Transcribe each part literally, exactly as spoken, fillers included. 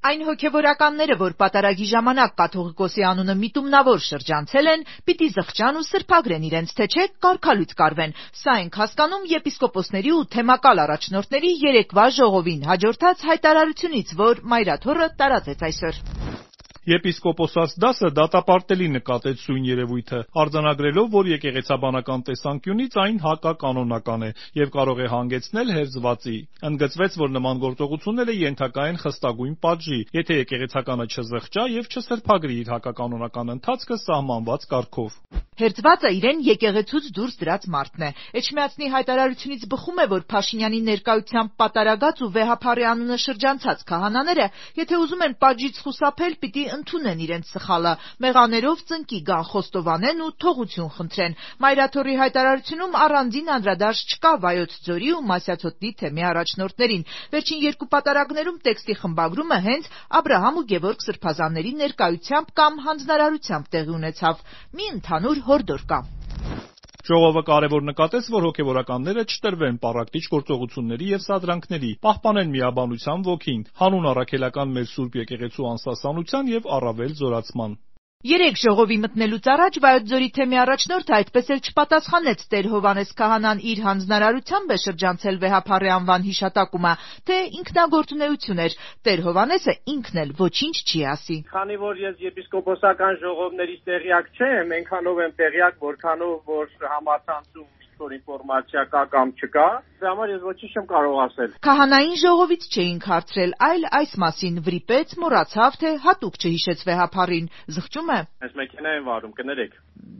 Այն հոգևորականները, որ պատարագի ժամանակ կաթողիկոսի անունը միտումնավոր շրջանցել են, պիտի զղջան ու սրբագրեն իրենց, թե չէ կարգալույց կարվեն։ Սա ենք հասկանում եպիսկոպոսների ու թեմակալ առաջնորդների երեկվա ժողովին հաջորդած հայտարարությունից, որ Մայրաթոռը տարածեց այսօր։ Եպիսկոպոսաց դասը դատապարտելի նկատեց սույն երևույթը, արձանագրելով, որ եկեղեցաբանական տեսանկյունից այն հակականոնական է եւ կարող է հանգեցնել հերձվածի։ Ընդգծվեց, որ նման գործողությունները ենթակա են խստագույն պատժի, եթե եկեղեցականը չզղջա եւ չսրբագրի իր հակականոնական ընթացքը սահմանված կարգով։ Հերձվածը իրեն եկեղեցուց դուրս դրած մարդն է։ Էջմիածնի հայտարարությունից բխում է, որ Փաշինյանի ներկայությամբ պատարագած ու վեհափառի անունը շրջանցած քահանաները, եթե ուզում են պատժից խուսափել, պիտի ընդունեն իրենց սխալը, մեղաներով ծնկի գան, խոստովանեն ու թողություն խնդրեն։ Մայրաթոռի հայտարարությունում առանձին անդրադարձ չկա Վայոց ձորի ու Մասյացոտնի թեմի առաջնորդներին։ Վերջին երկու պատարագներում տեքստի խմբագրումը հենց Աբրահամ ու Գևորգ սրբազանների ներկայությամբ կամ հանձնարարությամբ տեղի ունեցավ։ Մի ընդհանուր հորդոր կա։ Ժողովը կարևոր նկատեց, որ հոգևորականները չտրվեն պառակտիչ գործողությունների եւ սադրանքների, պահպանեն միաբանության ոգին, հանուն առաքելական մեր Սուրբ եկեղեցու անսասանության եւ առավել զորացման։ Երեք ժողովի մտնելուց առաջ Վայոց ձորի թեմի առաջնորդը այդպես էլ չպատասխանեց Տեր Հովհաննես քահանան իր հանձնարարությամբ է շրջանցել վեհափառի անվան հիշատակումը, թե ինքնագործունեություն էր։ Տեր Հովհաննեսը ինքն էլ ոչինչ չի ասի։ Քանի որ ես եպիսկոպոսական ժողովներից տեղյակ չեմ, այնքանով եմ տեղյակ, որքանով որ համացանցում որ ինֆորմացիա կա կամ չկա, դրա համար ես ոչինչ չեմ կարող ասել։ Քահանային ժողովից չէինք հարցրել, այլ այս մասին վրիպեց, մոռացավ, թե հատուկ չհիշեց վեհափառին։ Զղջում է։ Այս մեքենա են վարում, կներեք։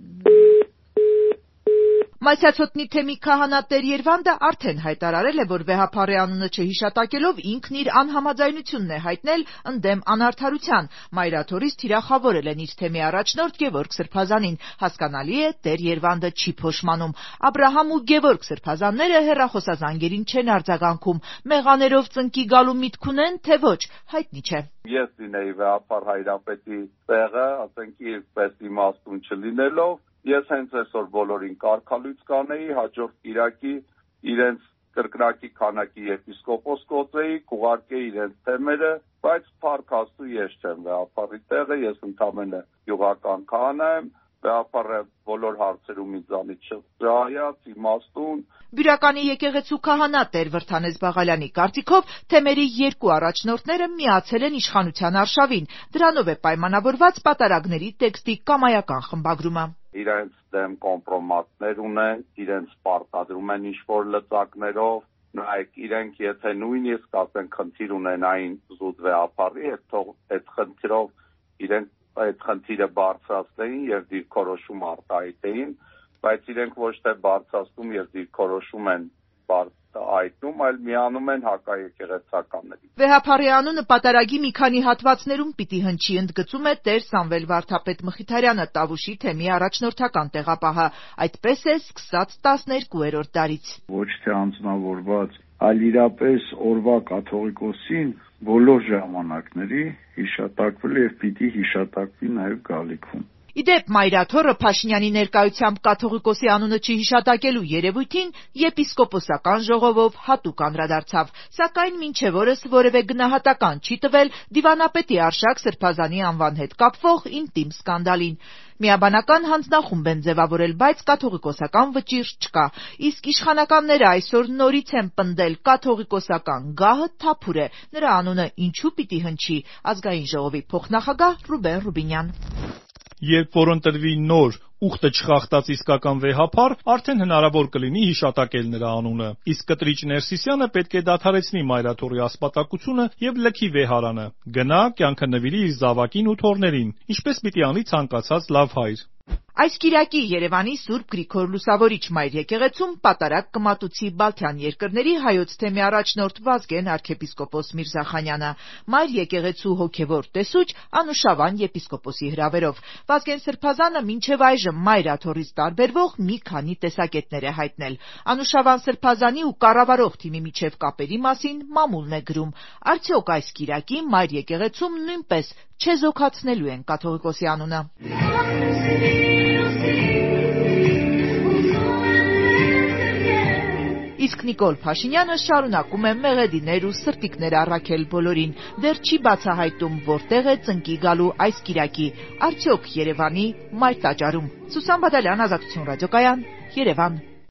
Մասյացոտնի թեմի քահանա Տեր Երվանդը արդեն հայտարարել է, որ վեհափառի անունը չհիշատակելով ինքն իր անհամաձայնությունն է հայտնել ընդդեմ անարդարության։ Մայրաթոռից թիրախավորել են իր թեմի առաջնորդ Գևորգ սրբազանին։ Հասկանալի է, Տեր Երվանդը չի փոշմանում։ Աբրահամ ու Գևորգ սրբազանները հեռախոսազանգերին չեն արձագանքում։ Մեղաներով ծնկի գալու միտք ունեն, թե ոչ, հայտնի չէ։ Ես լինեի վեհափառ Հայրապետի տեղը, ասենք իր պես իմաստուն չլինելով, ես հենց այսօր բոլորին կարգալույց կանեի, հաջորդ կիրակի իրենց կրկնակի քանակի եպիսկոպոս կոծեի, կուղարկեի իրենց թեմերը, բայց փառք Աստծո ես չեմ վեհափառի տեղը, ես ընդամենը յուղական քահանա եմ, վեհափառը բոլոր հարցերում ինձանից շահայաց, իմաստուն։ Բյուրականի եկեղեցու քահանա Տեր Վրդանես Բաղալյանի կարծիքով թեմերի երկու առաջնորդները միացել են իշխանության արշավին։ Դրանով է պայմանավորված պատարագների տեքստի կամայական խմբագրումը։ Իրենց դեմ կոմպրոմատներ ունեն, իրենց պարտադրում են ինչ-որ լծակներով, նայեք իրենք եթե նույնիսկ ասեն խնդիր ունենային զուտ վեհափառի, հետ թող այդ խնդիրով իրենք այդ խնդիրը բարձրացնեին եւ դիրքորոշում արտահայտեին, բայց իրենք ոչ թե բարձրացնում եւ դիրքորոշում են այտնում, այլ միանում են հակաեկեղեցականների։ Վեհափառի անունը պատարագի մի քանի հատվածներում պիտի հնչի, ընդգծում է Տեր Սամվել Վարդապետ Մխիթարյանը, Տավուշի թեմի առաջնորդական տեղապահը։ Այդպես է սկսած տասներկուերորդ դարից։ Ոչ թե անձնավորված, այլ իրապես օրվա կաթողիկոսին բոլոր ժամանակների հիշատակվել եւ պիտի հիշատակվի նաեւ գալիքում։ Իդեպ Մայրաթոռը Փաշինյանի ներկայությամբ կաթողիկոսի անունը չհիշատակելու երևույթին եպիսկոպոսական ժողովով հատուկ անդրադարձավ, սակայն մինչև օրս որևէ գնահատական չի տվել դիվանապետի Արշակ Սրբազանի անվան հետ կապվող ինտիմ սկանդալին։ Միաբանական հանձնախումբ են ձևավորել, բայց կաթողիկոսական վճիռ չկա։ Իսկ իշխանականները այսօր նորից են պնդել կաթողիկոսական գահը թափուր է, նրա անունը ինչու պիտի հնչի։ Ազգային ժողովի փոխնախագահ Ռուբեն Ռուբինյան։ Երբ որ ընտրվի նոր, ուխտը չխախտած իսկական վեհափառ, արդեն հնարավոր կլինի հիշատակել նրա անունը։ Իսկ կտրիչ Ներսիսյանը պետք է դադարեցնի Մայրաթոռի ասպատակությունը եւ լքի վեհարանը։ Գնա, կյանքը նվիրի իր զավակին ու թոռներին, ինչպես պիտի անի ցանկացած լավ հայր։ Այս կիրակի Երևանի Սուրբ Գրիգոր Լուսավորիչ Մայր եկեղեցում պատարագ կմատուցի Բալթյան երկրների հայոց թեմի առաջնորդ Վազգեն arczepiskopos Միրզախանյանը, Մայր եկեղեցու հոգևոր տեսուչ Անուշավան եպիսկոպոսի հրավերով։ Վազգեն Սրբազանը մինչև այժմ Մայրաթոռից տարբերվող մի քանի տեսակետներ է հայտնել։ Անուշավան Սրբազանի ու կառավարող թիմի միջև կապերի մասին մամուլն է գրում։ Արդյոք այս կիրակի Մայր եկեղեցում նույնպես չեզոքացնելու են կաթողիկոսի անունը։ Իսկ Նիկոլ Փաշինյանը շարունակում է մեղեդիներ ու սրտիկներ առաքել բոլորին, դեռ չի բացահայտում որտեղ է ծնկի գալու այս կիրակի, արդյոք Երևանի մայր տաճարում։ Սուսան Բադալյան, Ազատություն ռադիոկայան, Երևան։